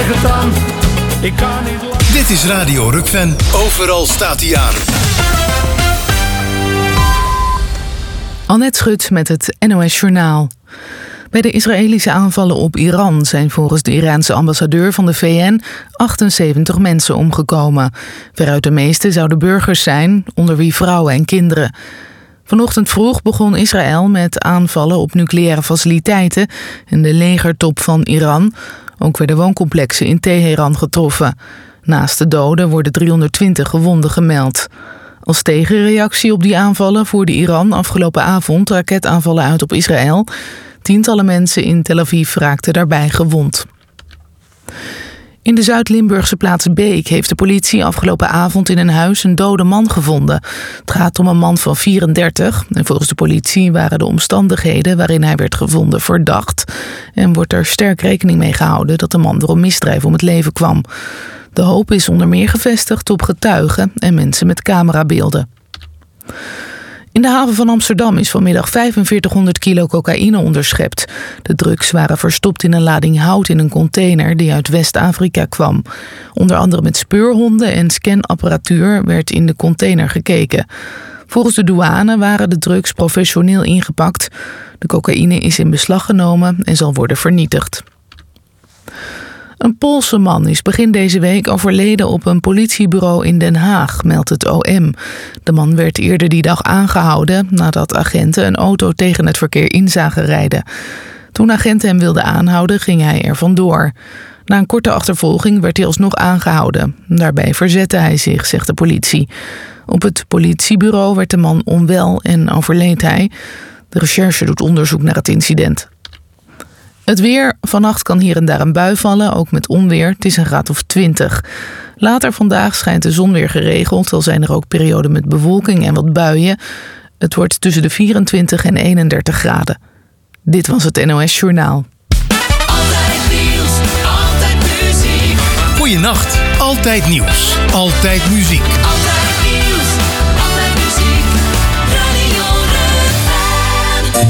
zeg het dan, ik kan niet langer. Dit is Radio Rukven. Overal staat hij aan. Annette Schut met het NOS Journaal. Bij de Israëlische aanvallen op Iran zijn volgens de Iraanse ambassadeur van de VN 78 mensen omgekomen. Veruit de meeste zouden burgers zijn, onder wie vrouwen en kinderen. Vanochtend vroeg begon Israël met aanvallen op nucleaire faciliteiten en de legertop van Iran. Ook werden wooncomplexen in Teheran getroffen. Naast de doden worden 320 gewonden gemeld. Als tegenreactie op die aanvallen voerde Iran afgelopen avond raketaanvallen uit op Israël. Tientallen mensen in Tel Aviv raakten daarbij gewond. In de Zuid-Limburgse plaats Beek heeft de politie afgelopen avond in een huis een dode man gevonden. Het gaat om een man van 34 en volgens de politie waren de omstandigheden waarin hij werd gevonden verdacht. En wordt er sterk rekening mee gehouden dat de man door een misdrijf om het leven kwam. De hoop is onder meer gevestigd op getuigen en mensen met camerabeelden. In de haven van Amsterdam is vanmiddag 4500 kilo cocaïne onderschept. De drugs waren verstopt in een lading hout in een container die uit West-Afrika kwam. Onder andere met speurhonden en scanapparatuur werd in de container gekeken. Volgens de douane waren de drugs professioneel ingepakt. De cocaïne is in beslag genomen en zal worden vernietigd. Een Poolse man is begin deze week overleden op een politiebureau in Den Haag, meldt het OM. De man werd eerder die dag aangehouden nadat agenten een auto tegen het verkeer in zagen rijden. Toen agenten hem wilden aanhouden, ging hij er vandoor. Na een korte achtervolging werd hij alsnog aangehouden. Daarbij verzette hij zich, zegt de politie. Op het politiebureau werd de man onwel en overleed hij. De recherche doet onderzoek naar het incident. Het weer. Vannacht kan hier en daar een bui vallen, ook met onweer. Het is een graad of 20. Later vandaag schijnt de zon weer geregeld, al zijn er ook perioden met bewolking en wat buien. Het wordt tussen de 24 en 31 graden. Dit was het NOS Journaal. Altijd nieuws, altijd muziek. Goeienacht. Altijd nieuws. Altijd muziek. Altijd nieuws, altijd muziek. Radio Rukven.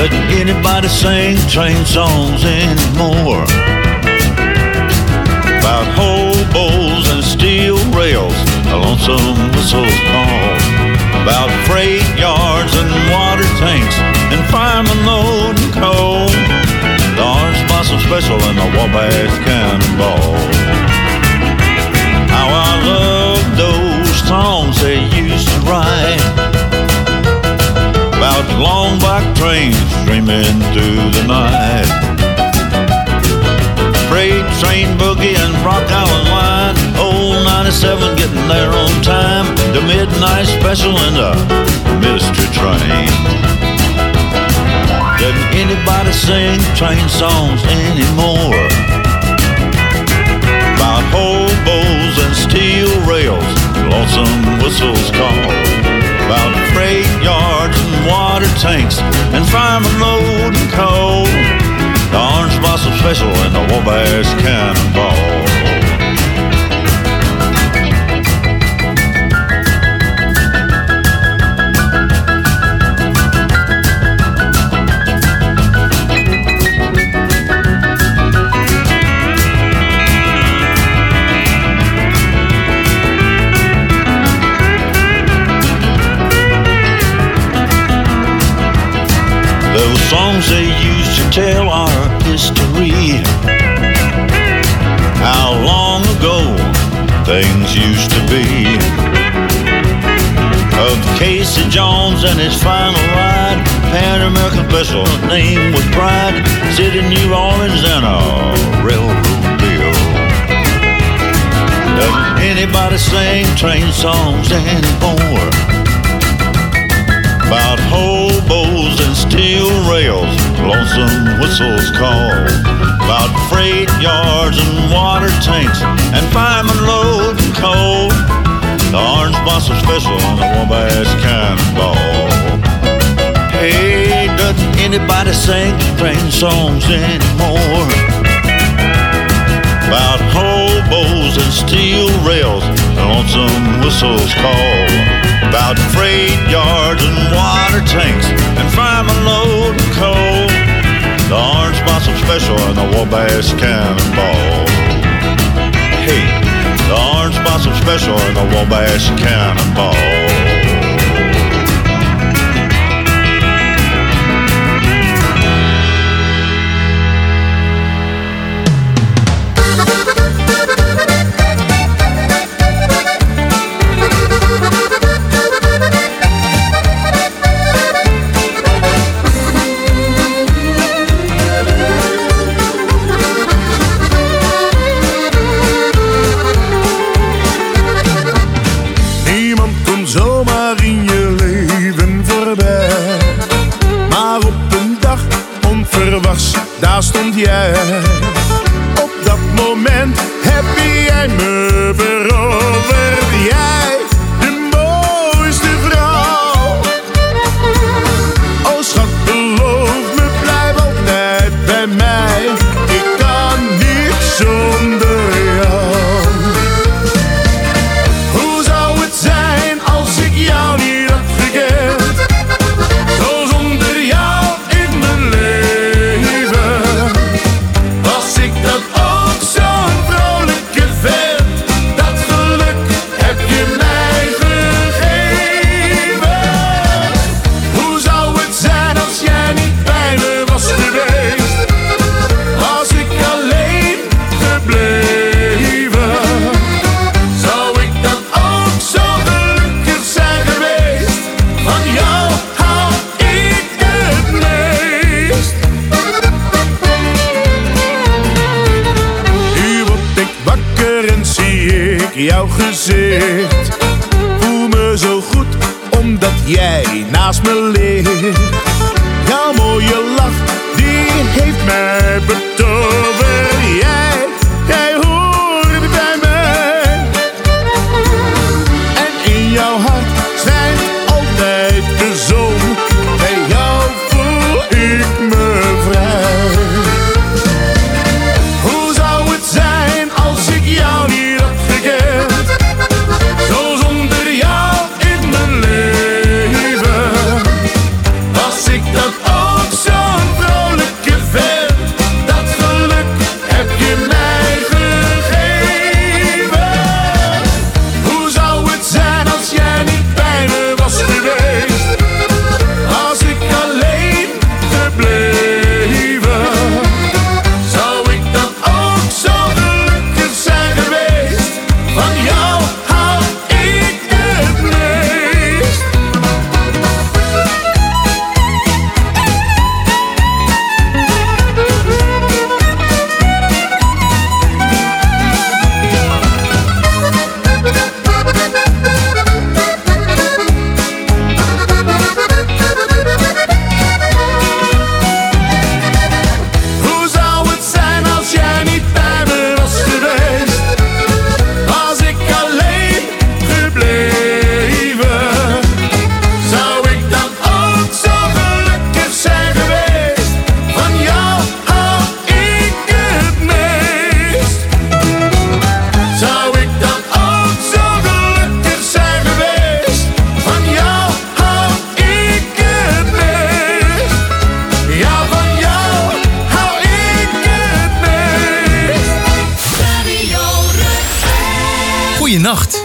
Doesn't anybody sing train songs anymore? About hobos and steel rails, a lonesome whistles call. About freight yards and water tanks, and firemen loading coal. The Orange Blossom Special and the Wabash Cannonball. How I love those songs they used to write about long black trains streaming through the night. Freight train boogie and Rock Island line. Old 97 getting there on time. The midnight special and the mystery train. Doesn't anybody sing train songs anymore? About hobos and steel rails, lonesome whistles call. About freight yards and water tanks, and firemen loading coal. The Orange Blossom Special and the Wabash Cannonball. Those songs they used to tell our history. How long ago things used to be. Of Casey Jones and his final ride. Pan American Special, name with pride. City New Orleans and a railroad bill. Doesn't anybody sing train songs anymore? About hobos and steel rails, lonesome whistles call. About freight yards and water tanks, and firemen loading coal. The Orange Blossom Special and the Wabash Cannonball. Hey, doesn't anybody sing train songs anymore? About hobos and steel rails, lonesome whistles call. About freight yards and water tanks, and firemen loading coal. The Orange Blossom Special and the Wabash Cannonball. Hey, the Orange Blossom Special and the Wabash Cannonball. Daar stond jij. Op dat moment heb jij me veroverd. Jij, de mooiste vrouw. Oh schat, beloof me, blijf altijd bij mij. Ik kan niet zonder jou. Hoe zou het zijn als ik jou niet had gekend? Zo zonder jou in mijn leven. Jouw gezicht, voel me zo goed omdat jij naast me ligt. Jouw mooie lach, die heeft mij betoverd. Jij hoort bij mij. En in jouw hart schijnt altijd de zon. Bij jou voel ik me vrij. Hoe zou het zijn als ik jou niet had gekend? Zo zonder jou in mijn leven. Was ik dat ook zo? nacht.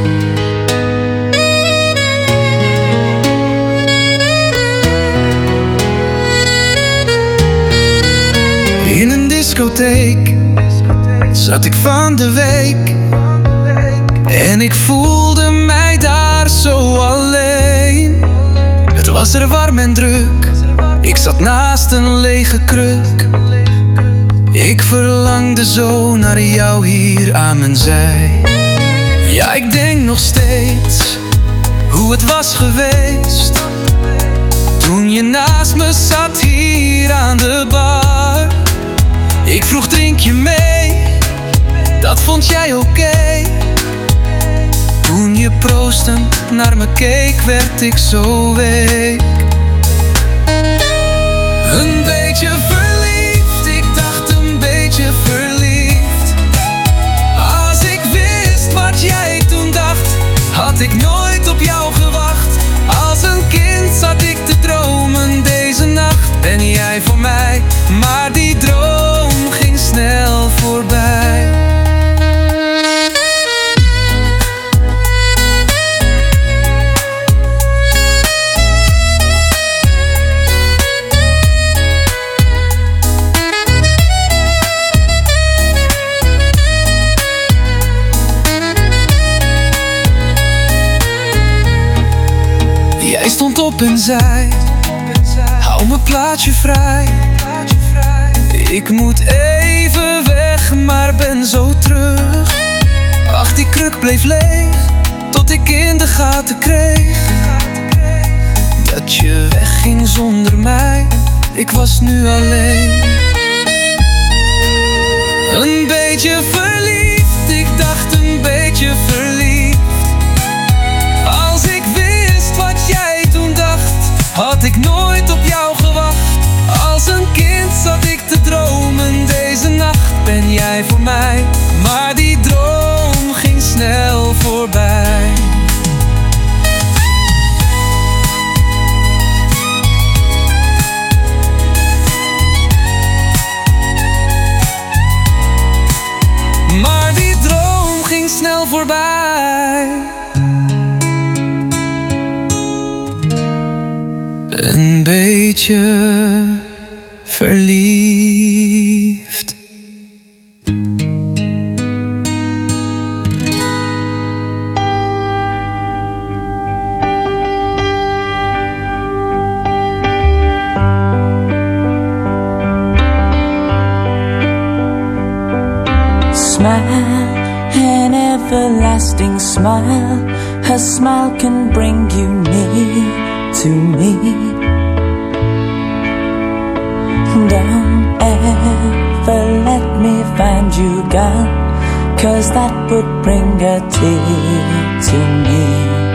In een discotheek zat ik van de week en ik voelde mij daar zo alleen. Het was er warm en druk, ik zat naast een lege kruk. Ik verlangde zo naar jou hier aan mijn zij. Ja, ik denk nog steeds hoe het was geweest toen je naast me zat hier aan de bar. Ik vroeg drink je mee, dat vond jij oké. Toen je proostend naar me keek, werd ik zo week. Een beetje verliefd, ik dacht een beetje verliefd. Als ik wist wat jij toen dacht, had ik nooit op jou gewacht. Als een kind zat ik te dromen deze nacht. Ben jij voor mij, maar die droom ging snel voorbij. Jij stond op en zei, hou mijn plaatje vrij. Ik moet even weg, maar ben zo terug. Ach, die kruk bleef leeg, tot ik in de gaten kreeg dat je wegging zonder mij. Ik was nu alleen. Een beetje verliefd, ik dacht een beetje verliefd. Als ik wist wat jij toen dacht, had ik nooit op jou gewacht. Als een kind zat ik te dromen deze nacht. Ben jij voor mij, maar die droom ging snel voorbij. Maar die droom ging snel voorbij. Een beetje verliefd. Smile, an everlasting smile. A smile can bring you near to me. Don't ever let me find you gone, 'cause that would bring a tear to me.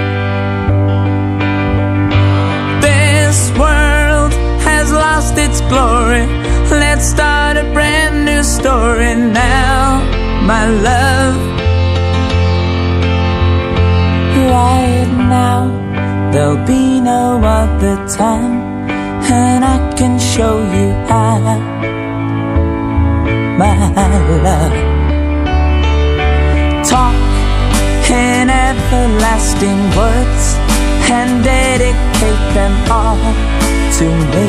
This world has lost its glory. Let's start a brand new story now, my love. Right now, there'll be no other time, and I can show you how, my love. Talk in everlasting words and dedicate them all to me.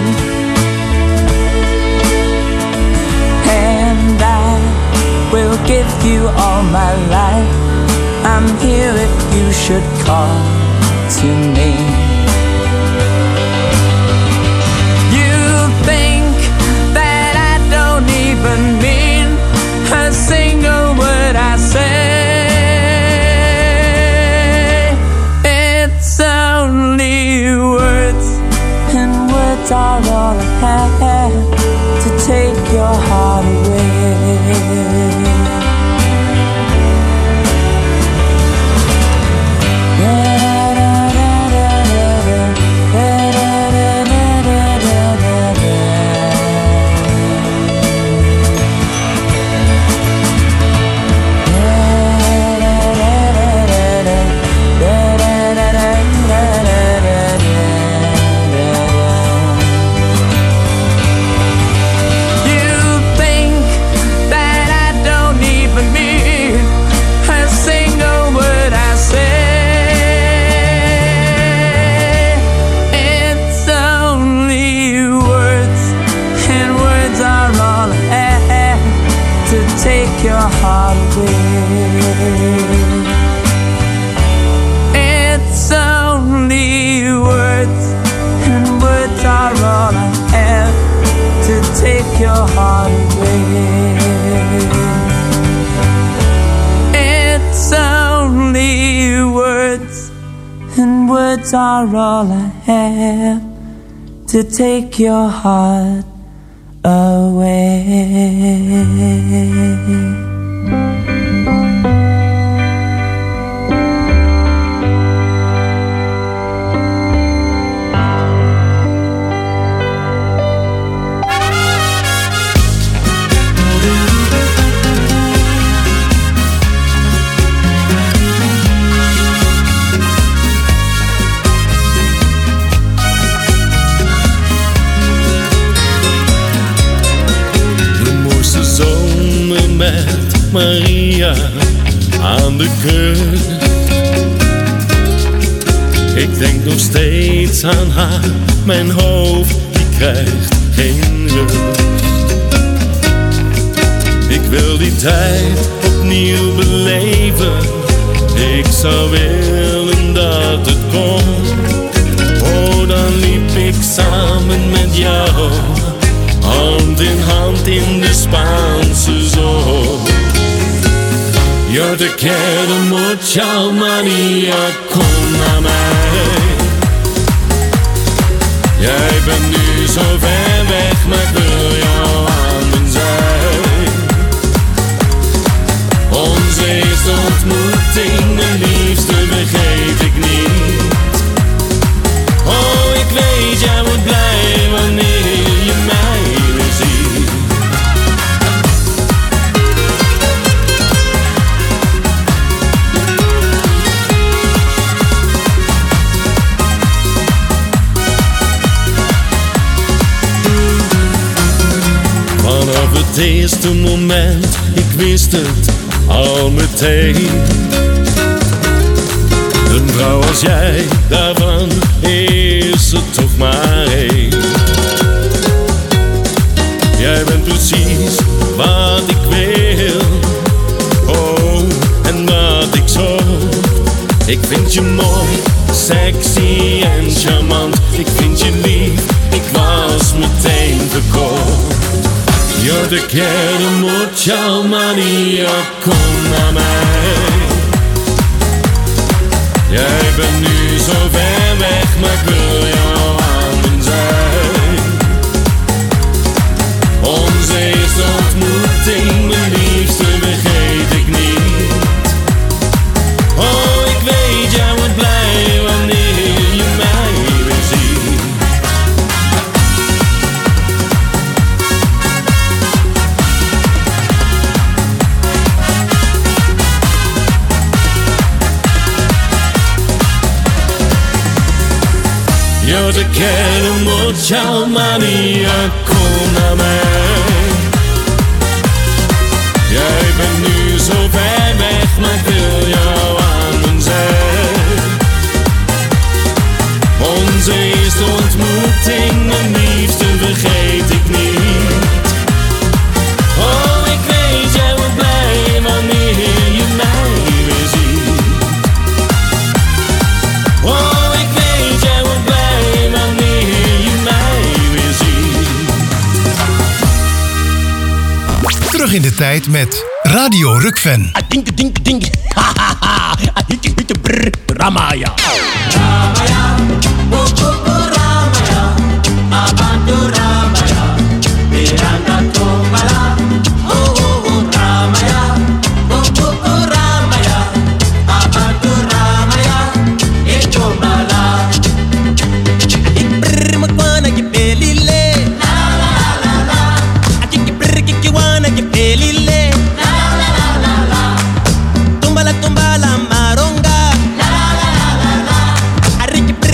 And I will give you all my life. I'm here if you should call to me. You think that I don't even mean a single word I say. It's only words, and words are all I have to take your heart away. words are all I have to take your heart away. Met Maria aan de kust. Ik denk nog steeds aan haar, mijn hoofd die krijgt geen rust. Ik wil die tijd opnieuw beleven, ik zou willen dat het kon. Oh, dan liep ik samen met jou, hand in hand in de Spaanse zon. Yo te quiero mucho, Maria, kom naar mij. Jij bent nu zo ver weg, maar ik wil jou aan mijn zij. Onze eerste ontmoeting, de liefste, vergeet ik niet. Oh, ik weet, jij wordt blij wanneer je mij weer ziet. Vanaf het eerste moment, ik wist het al meteen. Een vrouw als jij, daarvan is er toch maar één. Jij bent precies wat ik wil, oh, en wat ik zocht. Ik vind je mooi, sexy en charmant. Ik vind je lief, ik was meteen verkocht. Yo te quiero mucho, Maria, kom naar mij. Jij bent nu zo ver weg, maar ik wil jou aan mijn zij. Onze eerste ontmoeting, mijn liefste, vergeet ik niet. Oh, ik weet, jij wordt blij wanneer je mij weer ziet. Yo te quiero mucho, Maria, kom naar mij. Jij bent nu zo ver weg, maar ik wil jou aan mijn zij. Onze eerste ontmoeting, mijn liefste, vergeet ik niet. Oh, ik weet, jij wordt blij wanneer je mij weer ziet. Oh, ik weet, jij wordt blij wanneer je mij weer ziet. Terug in de tijd met Radio Rukven. Dink, dink, dink. Ha ha ha. Hitte brr. Ramaya. Ramaya, Ramaya, Abantu Ramaya, Miranda Tobala, Ramaya, Ramaya, Abantu Ramaya, Etobala. Ik brr me kwana je belile, La la la la, ik brr je kwana je belile, la la la la la, tumbala tumbala maronga, la la la la la, arik brr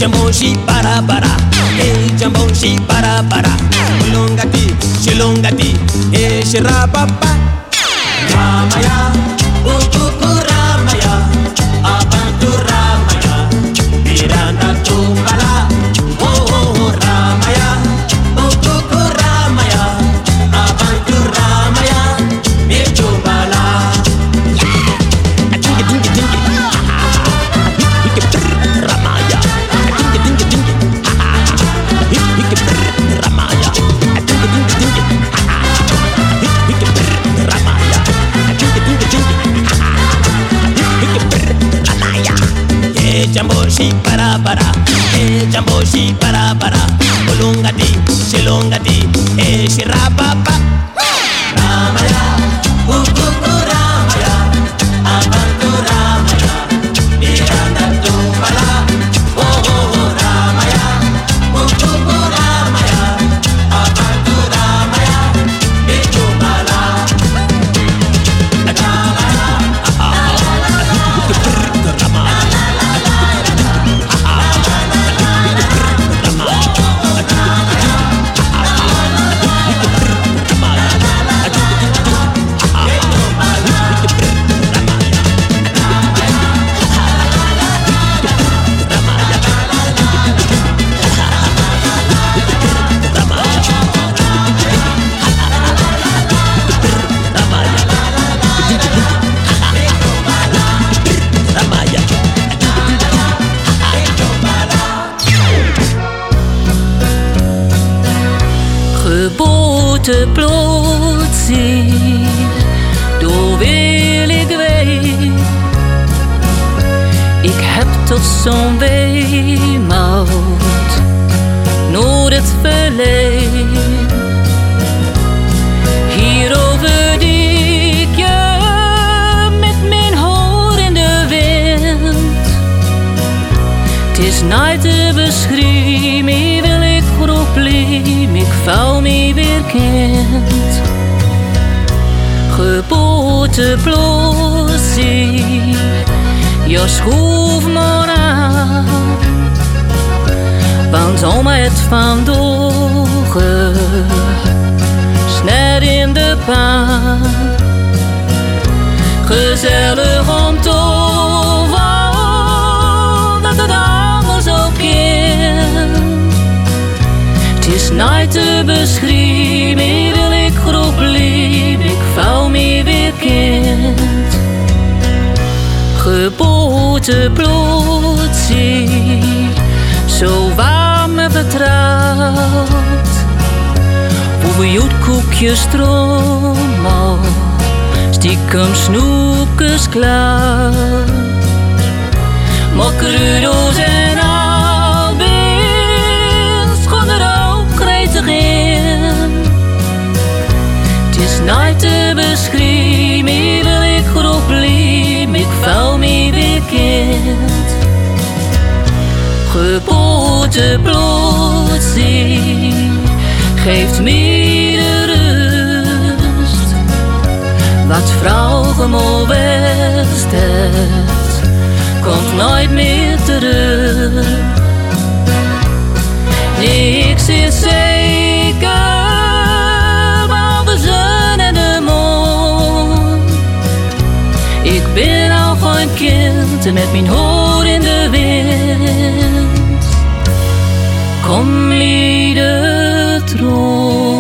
Jambo shi para para, jambo shi para para. Shilongati, shirapapa. Ramaya, ukuku Ramaya, abantu Ramaya, Miranda tumbala. Oh Ramaya, ukuku Ramaya, abantu Ramaya, Mirjumbala. Dingi dingi dingi, Ramaya. Dingi dingi dingi, Ramaya. Dingi dingi dingi, Ramaya. Dingi dingi dingi, Ramaya. Jambo shi para para, jambo shi para para. Ulungati, shilongati, shirapapa. Ramaya, ukuku Ramaya, abantu Ramaya, Miranda tumbala. Oh Ramaya, ukuku Ramaya, abantu Ramaya, Mirjumbala. Geboorte plotseling, door wil ik ween. Ik heb toch zo'n weemoud, nooit het verleden. Hierover dik je met mijn hoor in de wind. Het is nooit te beschrijven, wil ik probleem, ik val me weer kind. Geboorte plotseling, je schroef maar aan. Want om het vandoor, snel in de paan. Gezellig om te horen, dat het allemaal zo kind. Het is nooit te beschrijven, wil ik probleem, ik val me weer kind. Geboorte plotseling, zo warm en vertrouwd. Hoeveel joetkoekjes stroomel, stiekem snoepjes klaar. Makrudo's en albins, gewoon er ook gretig in. Het is nooit te beschrijven, wil ik probleem, ik val me weer kind. Geboorte plotseling, geeft me de rust. Wat vrouwen mooi best heeft, komt nooit meer terug. Niks is zeker, behalve zon en de maan. Ik ben al geen kind met mijn hoor in de wind. Kom liede troon.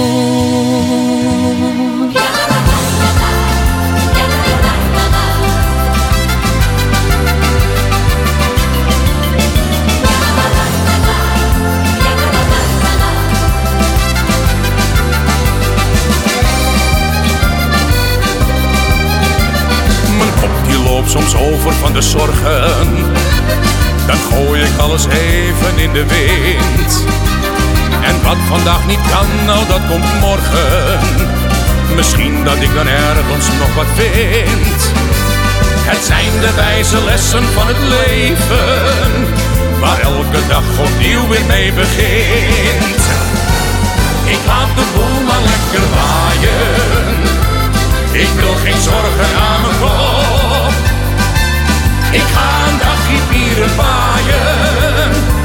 Soms over van de zorgen, dan gooi ik alles even in de wind. En wat vandaag niet kan, nou dat komt morgen. Misschien dat ik dan ergens nog wat vind. Het zijn de wijze lessen van het leven, waar elke dag opnieuw weer mee begint. Ik laat de boel maar lekker waaien, ik wil geen zorgen aan mijn kop. Ik ga een dagje vieren waaien,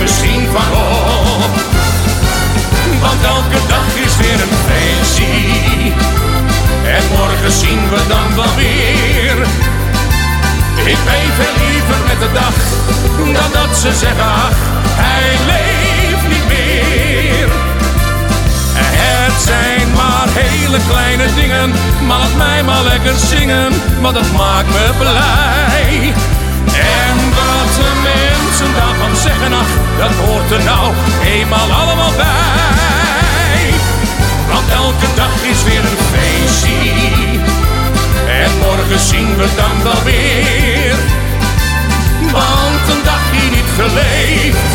misschien van op. Want elke dag is weer een feestje. En morgen zien we dan wel weer. Ik leef heel liever met de dag dan dat ze zeggen, ach, hij leeft niet meer. Het zijn maar hele kleine dingen, maar laat mij maar lekker zingen, want dat maakt me blij. En wat de mensen daarvan zeggen, ach, dat hoort er nou eenmaal allemaal bij. Want elke dag is weer een feestje. En morgen zien we dan wel weer. Want een dagje niet geleefd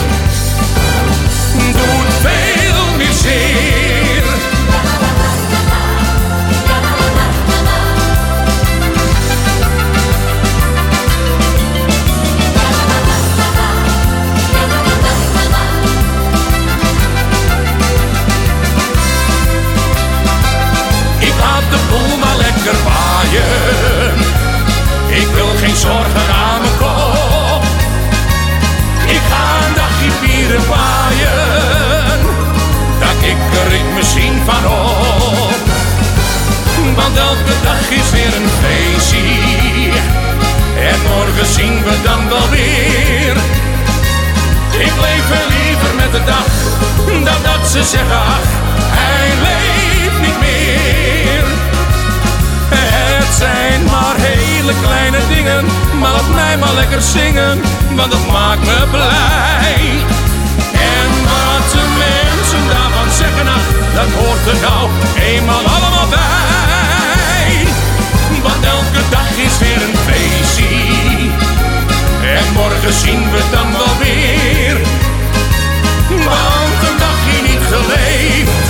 doet veel meer zeer. Ik laat de boel maar lekker waaien. Ik wil geen zorgen aan mijn kop. Ik ga een dagje vieren waaien. Daar kikker ik misschien van op. Want elke dag is weer een feestje. En morgen zien we dan wel weer. Ik leef er liever met de dag dan dat ze zeggen, ach, hij leeft niet meer. Het zijn maar hele kleine dingen, maar laat mij maar lekker zingen, want dat maakt me blij. En wat de mensen daarvan zeggen, ach, dat hoort er nou eenmaal allemaal bij. Want elke dag is weer een feestje. En morgen zien we dan wel weer. Want een dagje niet geleefd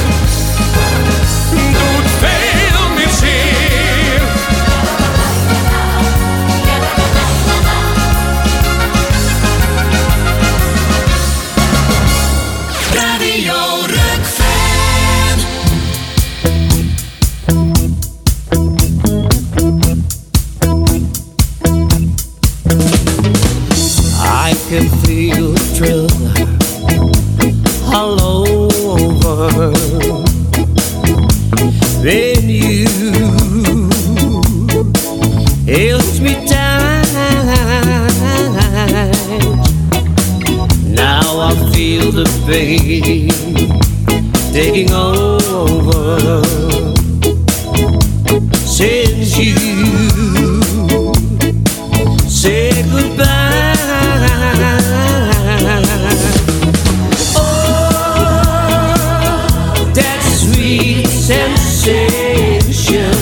doet veel meer zeer. Radio Rock-fan. I can feel the thrill all over when you held me tight. Now I feel the pain taking over since you said goodbye. Sensation,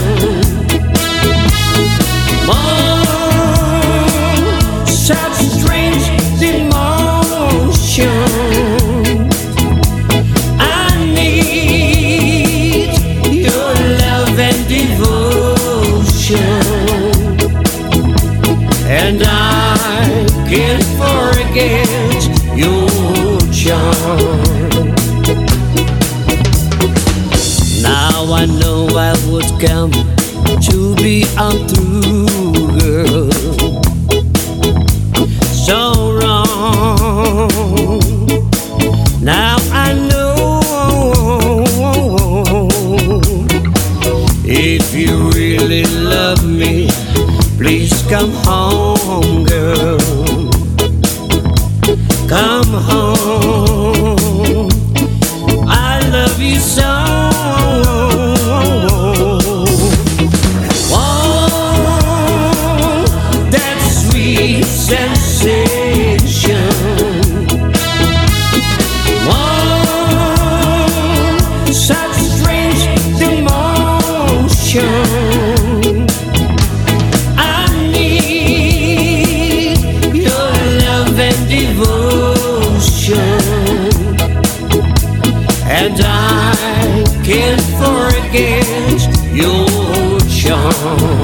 such strange emotion. I need your love and devotion, and I can't forget your charm. Now I know I would come to be untrue, girl. So wrong. Now I know if you really love me, please come home, girl. Come home. I love you so. Sensation, such strange emotion. I need your love and devotion, and I can't forget your charm.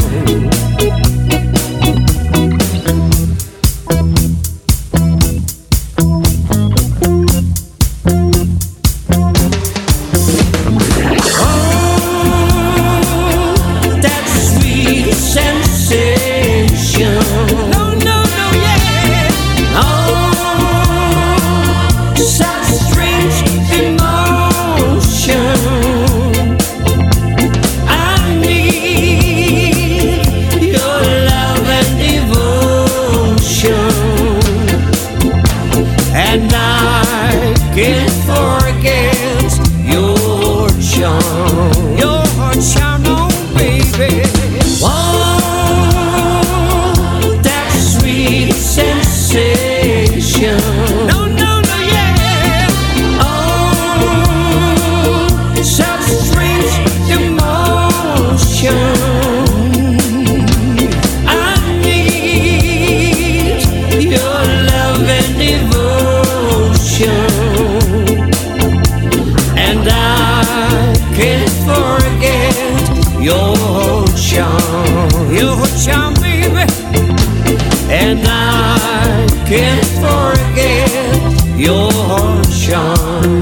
can't forget your charm.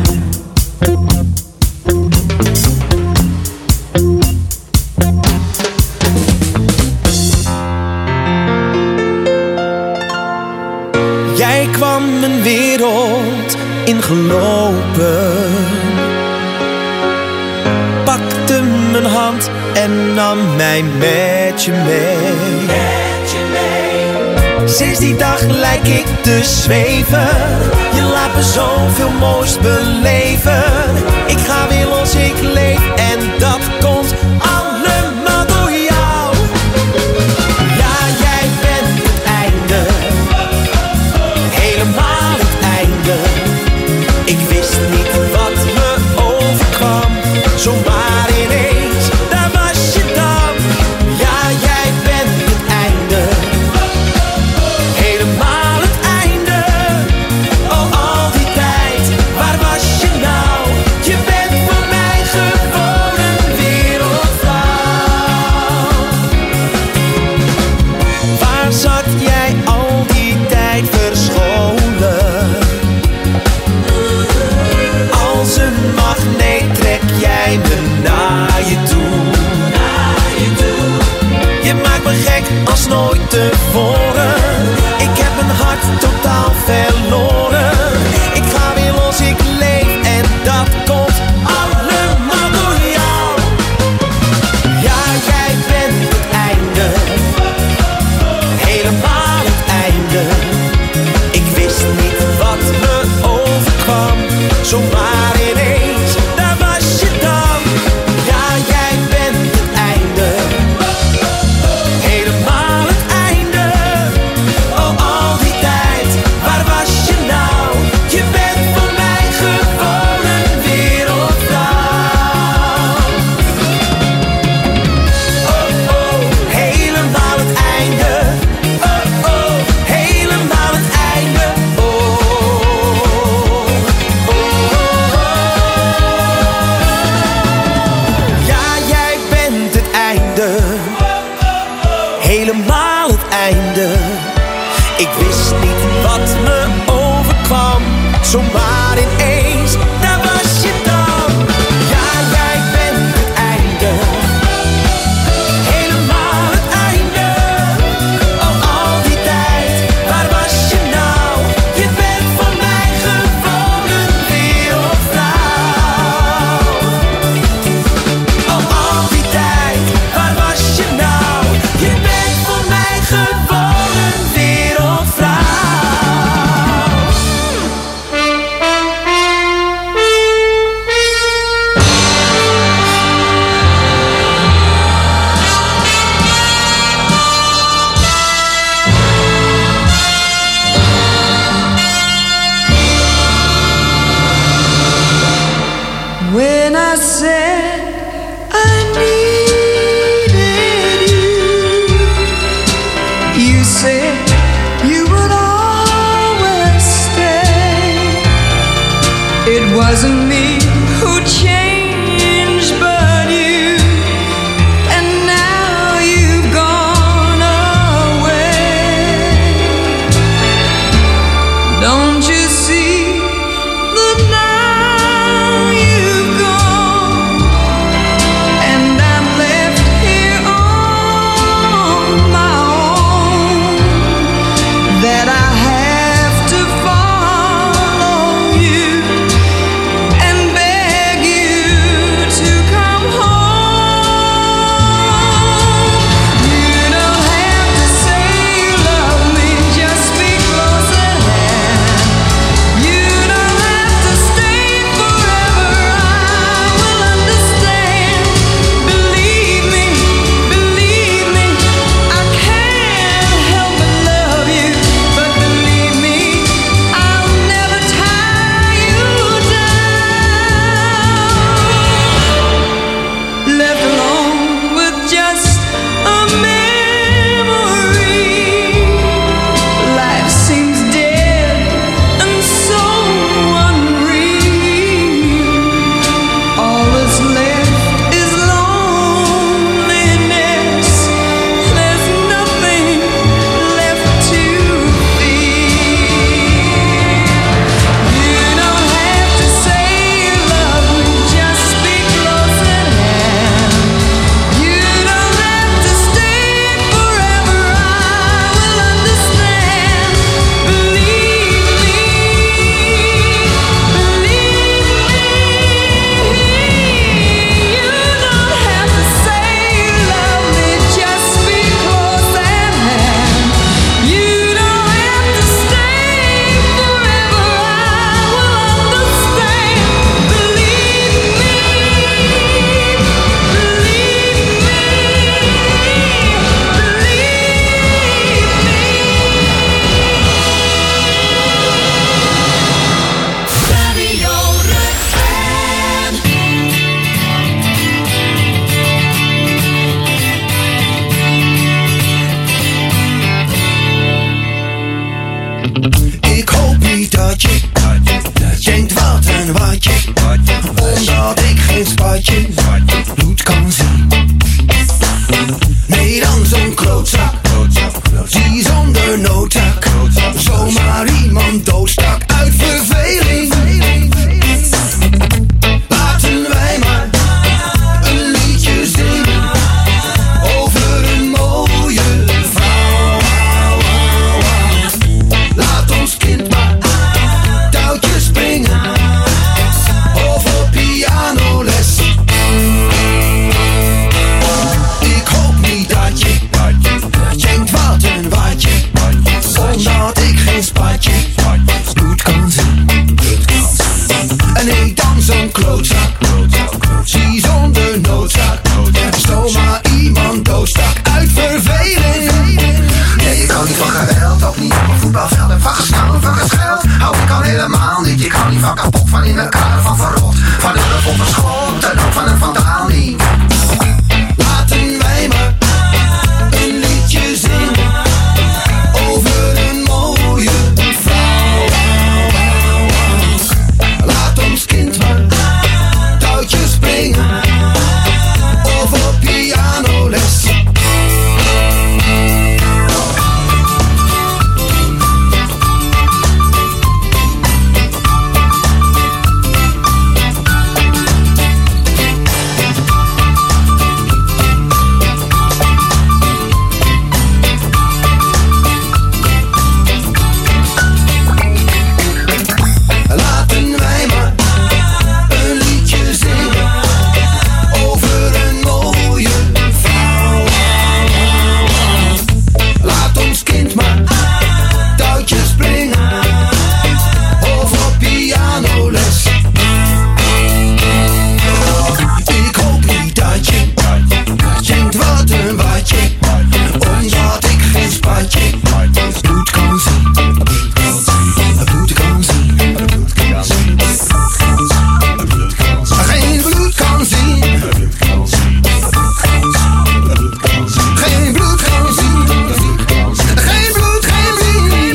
Jij kwam mijn wereld ingelopen, pakte mijn hand en nam mij met je mee. Sinds die dag lijk ik te zweven, je laat me zoveel moois beleven. Ik ga weer los, ik leef en dat komt allemaal door jou. Ja, jij bent het einde, helemaal het einde. Ik wist niet wat me overkwam, zomaar ineens, daar was je dan. Ja, jij bent het einde, helemaal het einde. Oh, al die tijd, waar was je nou? Je bent voor mij gewoon een wereldvrouw. Waar zat jij al die tijd verscholen? Als een magneet trek jij me naar je toe. Je maakt me gek als nooit tevoren. Ik heb mijn hart totaal verloren. Ik ga weer los, ik leef en dat komt allemaal door jou. Ja, jij bent het einde, helemaal het einde. Ik wist niet wat me overkwam, zomaar ineens, daar was je dan. Ja, jij bent het einde, helemaal het einde. Oh, al die tijd, waar was je nou? Je bent voor mij gewoon een wereldvrouw. Oh, oh, helemaal het einde. Oh, oh, helemaal het einde. Oh, ja, jij bent het einde, helemaal het einde. Ik wist niet wat me overkwam, zomaar ineens, daar was je dan. Ja, jij bent het einde, helemaal het einde. Oh, al die tijd, waar was je nou? Je bent voor mij gewoon een wereldvrouw. Oh, al die tijd, waar was je nou? Je bent voor mij gewoon een wereldvrouw. When I said I needed you, you said you would always stay. It wasn't me who changed, but you. And now you've gone away. Don't you see that now you've gone, and I'm left here on my own, that I have to follow you, and wat je bloed kan zien. Nee, dan zo'n klootzak, die zonder noodzaak zomaar iemand doodstak uit verveling. Laten wij maar een liedje zingen over een mooie vrouw. Laat ons kind maar touwtjes springen of op pianoles. Ik hoop niet dat je denkt wat een watje, omdat ik geen spatje bloed kan zien. En ik dan zo'n klootzak, die zonder noodzaak zomaar iemand doodstak uit verveling. Nee, ik hou niet van geweld, ook niet op een voetbalveld. En van gesnauw, van gescheld, hou ik al helemaal niet. Ik hou niet van kapot, van in elkaar, van verrot, van een rug op een schot en ook van een vandaal niet. Laten wij maar een liedje zingen over een mooie vrouw. Laat ons kind maar touwtjes springen of op pianoles. Laten wij maar een liedje zingen over een mooie vrouw. Laat ons kind maar touwtjes springen of op pianoles. Ik hoop niet dat je denkt wat een watje, omdat ik geen spatje bloed kan zien. Bloed kan zien. Geen bloed kan zien. Geen bloed kan zien. Geen bloed, geen bloed.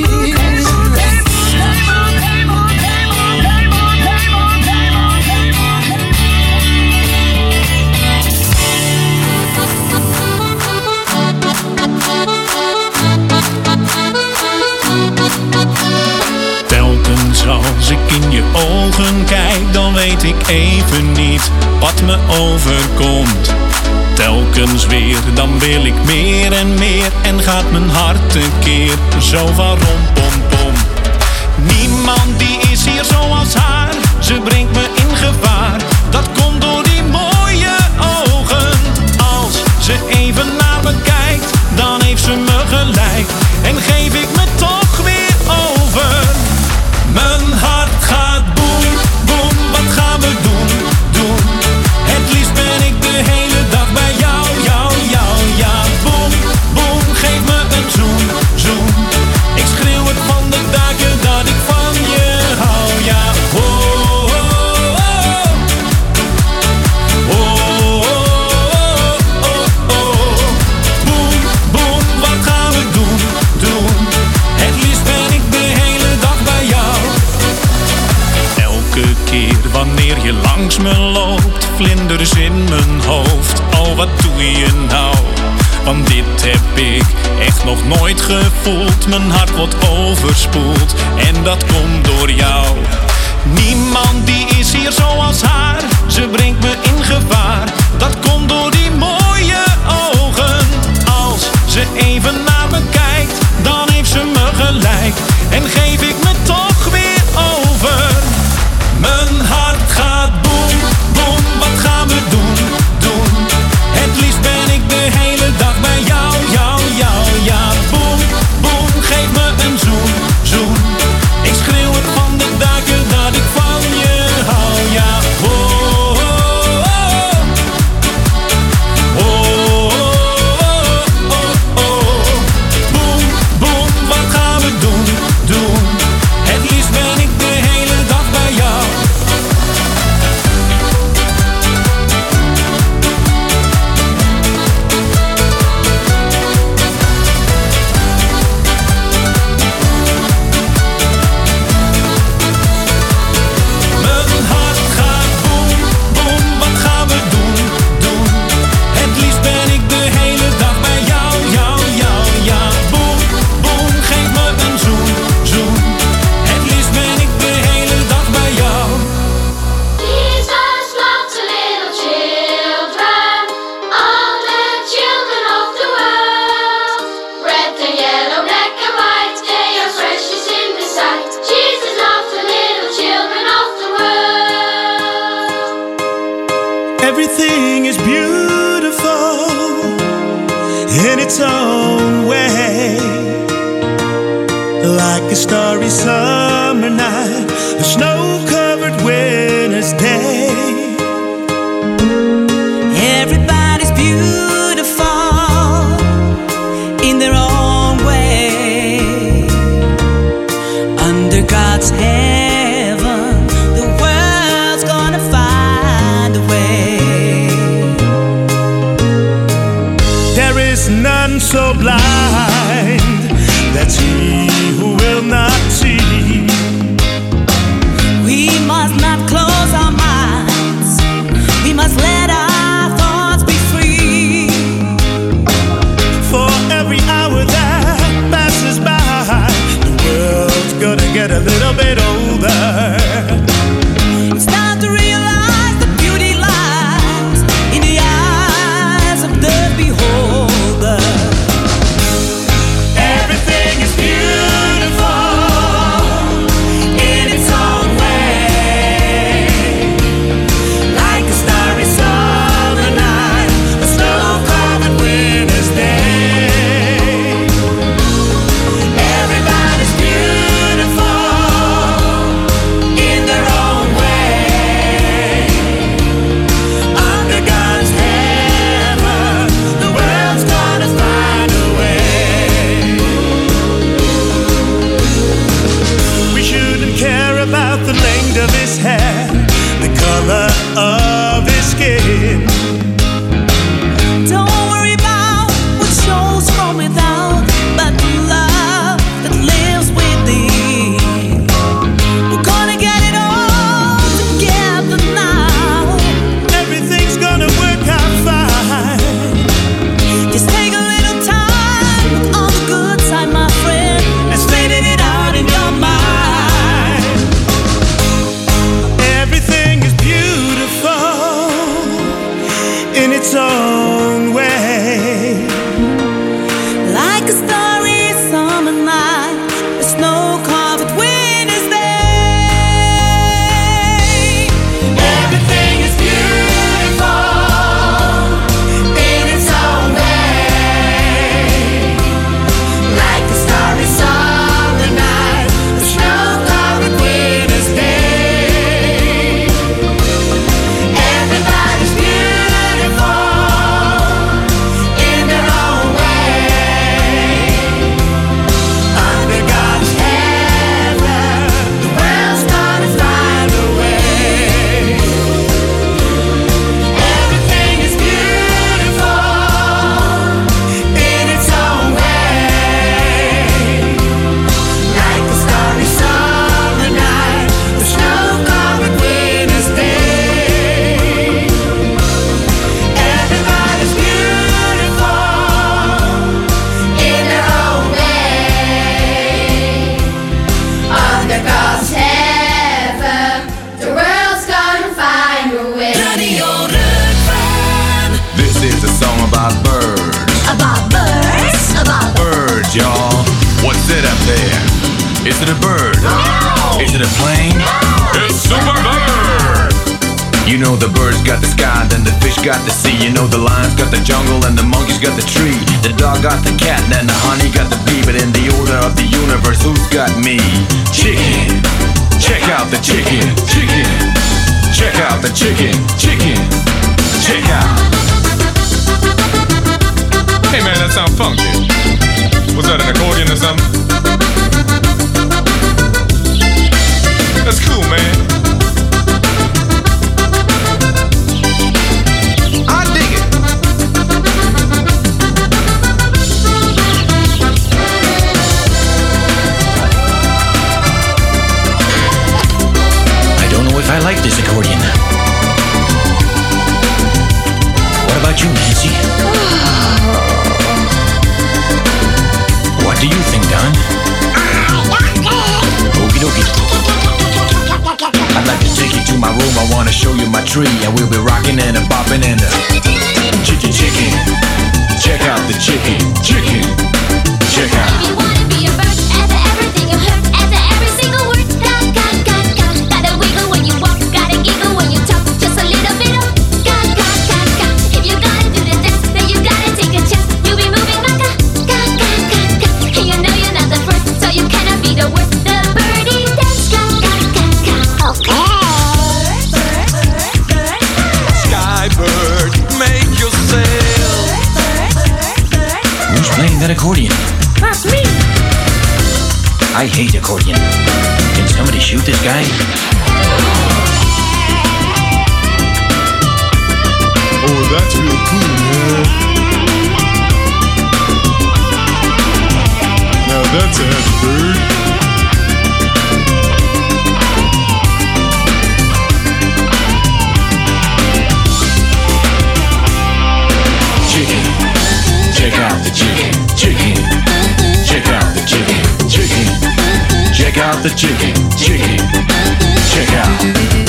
Telkens als ik in je ogen kijk, dan weet ik even niet wat me overkomt. Telkens weer, dan wil ik meer en meer en gaat mijn hart tekeer. Zo van rom pom pom. Niemand die is hier zoals haar, ze brengt me in gevaar. Dat komt door die mooie ogen. Als ze even naar me kijkt, dan heeft ze me gelijk en geef ik me toch weer over. Mijn hart gaat boem, boem, wat gaan we doen, doen? Het liefst ben ik de hele dag bij jou, jou, jou, ja. Boem, boem, geef me een zoen, zoen. Ik schreeuw het van de daken dat ik van je hou, ja. Oh, oh, oh. Oh, oh, oh, oh. Boem, boem, wat gaan we doen, doen? Het liefst ben ik de hele dag bij jou. Elke keer wanneer je langs me loopt, vlinders in mijn hoofd. Oh, wat doe je nou? Want dit heb ik echt nog nooit gevoeld. Mijn hart wordt overspoeld en dat komt door jou. Niemand die is hier zoals haar, ze brengt me in gevaar. Dat komt door die mooie ogen. Als ze even naar me kijkt, dan heeft ze me gelijk en geef ik me toch weer over. Mijn hart gaat boem, boem, wat gaan we doen, doen? Het liefst ben ik de hele dag bij jou, jou, jou, ja. Boem, boem, geef me een zoen, zoen. Ik schreeuw het van de daken dat ik van je hou, ja. Oh, oh, oh. Oh, oh, oh, oh. Boem, boem, wat gaan we doen, doen? Het liefst like a starry summer night, a snow-covered winter's day. Everybody's beautiful in their own way. Under God's heaven, the world's gonna find a way. There is none so blind, that's he who will not see. We must not close our minds, we must let our thoughts be free. For every hour that passes by, the world's gonna get a little bit older. It's time to realize the beauty lies in the eyes of the beholder. Everything is beautiful in its own way, like a starry summer night, a snow-covered winter's day. Everybody's beautiful in their own way. Under God's heaven, the world's gonna find a way. We shouldn't care about the length of his hair, the color of his skin. Don't worry about what shows from without, but the love that lives within. We're gonna get it all together now. Everything's gonna work out fine. Just take a little time, look on the good side, my friend, and straighten it out in your mind. Everything is beautiful in its own way. like a starry summer night, a snow-covered winter's day. Everything is beautiful in its own way, like a starry summer night, a snow-covered winter's day. Everybody's beautiful in their own way. Under God's heaven, the world's gonna find a way. Everything is beautiful in its own way, like a starry summer night, a snow-covered winter's day. Everybody's beautiful in their own way. Under God's heaven, the world's gonna find a way. Radio Rukvan. This is a song about birds. About birds. About Birds, y'all. What's it up there? Is it a bird? Is it a plane? It's Super Bird! You know the bird's got the sky, then the fish got the sea. You know the lion's got the jungle and the monkey's got the tree. The dog got the cat and then the honey got the bee. But in the order of the universe, who's got me? Chicken. Check out the chicken. Chicken. Check out the chicken. Chicken. Check out. Hey man, that sound funky. Was that an accordion or something? That's cool, man. I dig it. I don't know if I like this accordion. What about you, Nancy? What do you think, Don? Okie dokie. I'd like to take you to my room. I wanna show you my tree, and we'll be rocking and a bopping and a chicken chicken. Check out the chicken chicken. Check out. If you wanna be a bird, after everything you heard, after every single word, gotta wiggle when you walk, gotta giggle when you talk, just a little bit of If you gotta do the dance, then you gotta take a chance. You'll be moving like a and you know you're not the first, so you cannot be I hate accordion. Can somebody shoot this guy? Oh, that's real cool, man. Now that's a happy bird. Chicken, check out the chicken, chicken. Check out the chicken, chicken. Check out the chicken, chicken. Check out.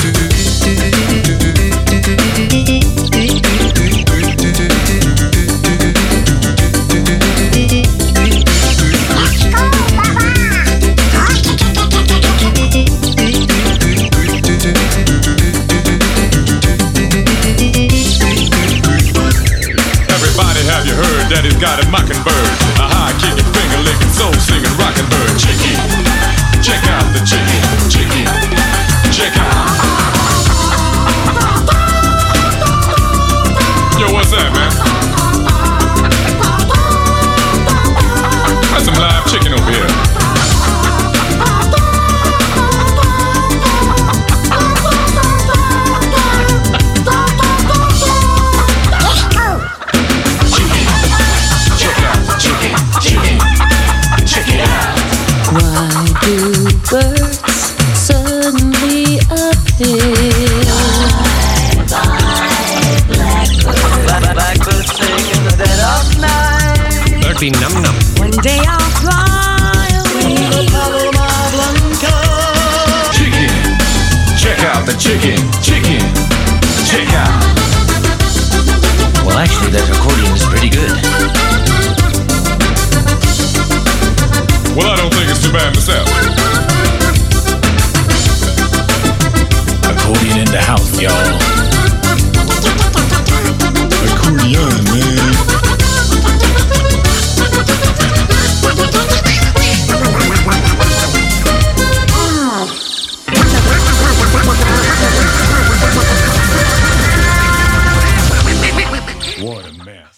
Everybody, have you heard that he's got a mockingbird? A high-kicking, finger-licking, soul-singing, rocking bird. Chicken, check out the chicken, chicken. Check out. Yo, what's that, man? That's some live chicken over here. Why do birds suddenly appear? Blackbird sing in the dead of night. Birdie num num. One day I'll fly away. Chicken, check out the chicken, chicken. Check out. Well, actually, that accordion is pretty good. Well, I don't think it's too bad myself. Accordion in the house, y'all. Accordion, man. What a mess.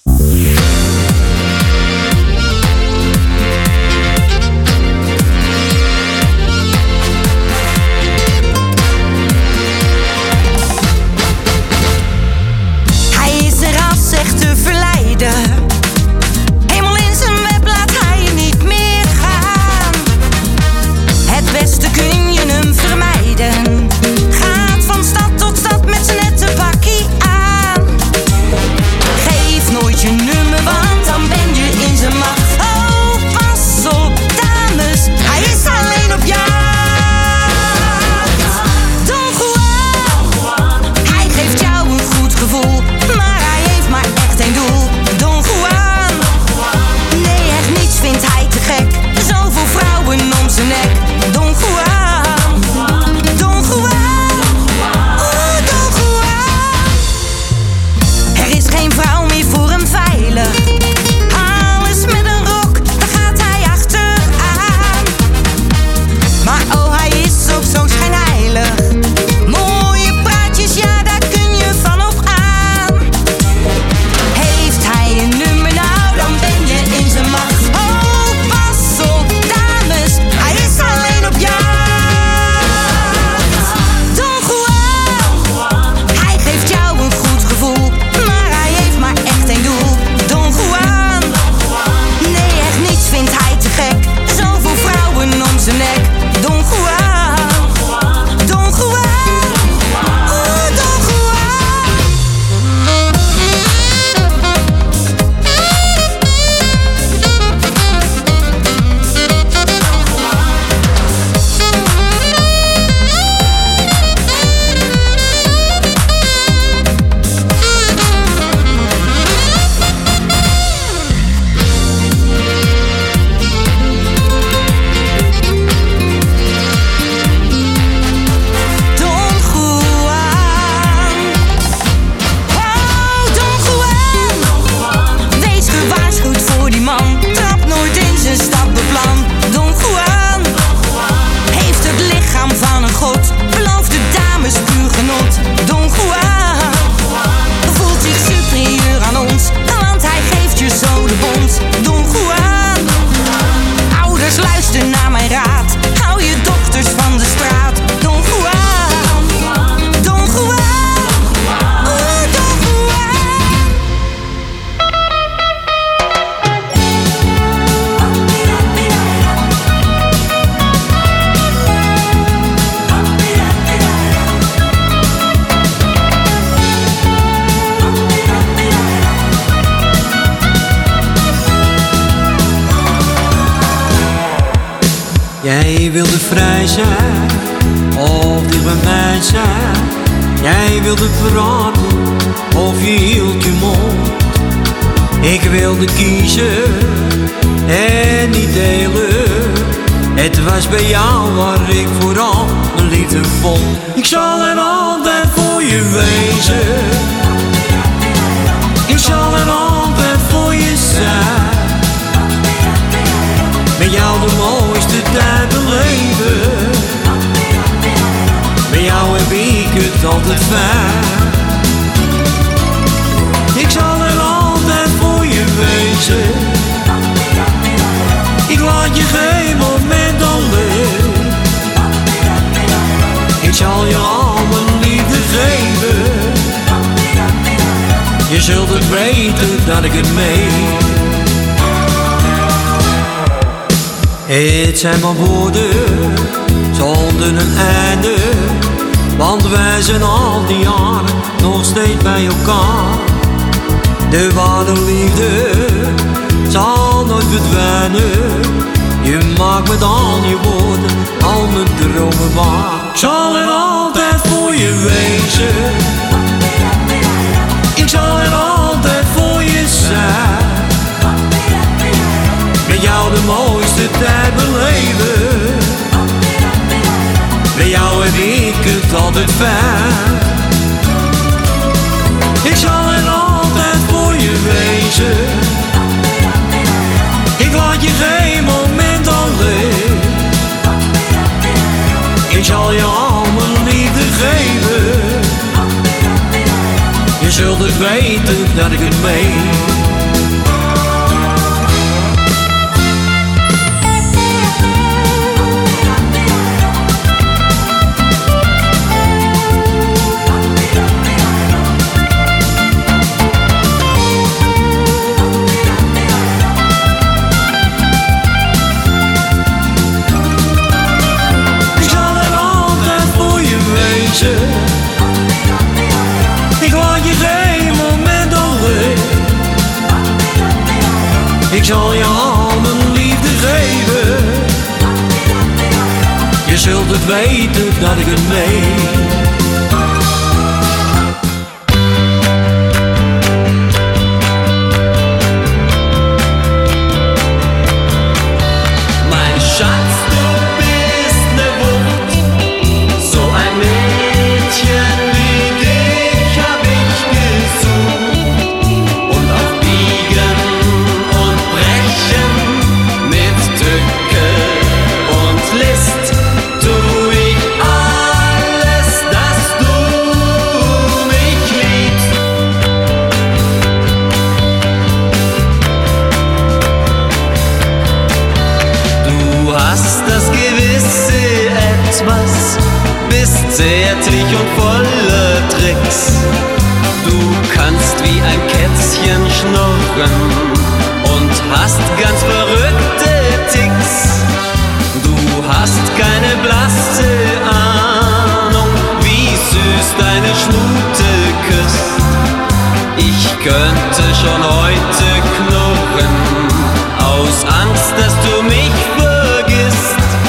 Jij wilde vrij zijn, of dicht bij mij zijn. Jij wilde praten, of je hield je mond. Ik wilde kiezen en niet delen. Het was bij jou waar ik vooral mijn liefde vond. Ik zal er altijd voor je wezen. Ik zal er altijd voor je zijn. Met jou de mooiste tijd beleven. Met jou heb ik het altijd fijn. Ik zal er altijd voor je wezen. Ik laat je geen moment alleen. Ik zal je al mijn liefde geven. Je zult het weten dat ik het meen. Het zijn maar woorden zonder een einde. Want wij zijn al die jaren nog steeds bij elkaar. De ware liefde zal nooit verdwijnen. Je maakt met al je woorden al mijn dromen waar. Ik zal er altijd voor je wezen. Ik zal er altijd voor je zijn. Met jou de mooiste tijd beleven. Met jou heb ik het altijd fijn. Ik zal er altijd voor je wezen. Ik laat je geen moment alleen. Ik zal je al mijn liefde geven. Je zult het weten dat ik het meen. Ik laat je geen moment alleen. Ik zal je al mijn liefde geven. Je zult het weten dat ik het meen. Mein Schatz, du bist ne Wucht. So ein Mädchen wie dich hab ich gesucht. Und auf Biegen und Brechen, mit Tücke und List, tu ich alles, dass du mich liebst. Du hast das gewisse Etwas, bist zärtlich und voller Tricks. Du kannst wie ein Kätzchen schnurren und hast ganz verrückte Ticks. Du hast keine blasse Ahnung, wie süß deine Schnute küsst. Ich könnte schon heute